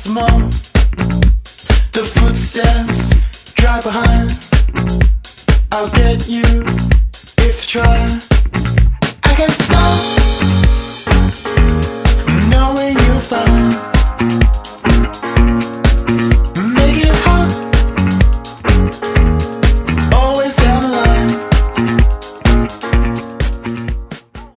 more. The footsteps drive behind. I'll get you if you try.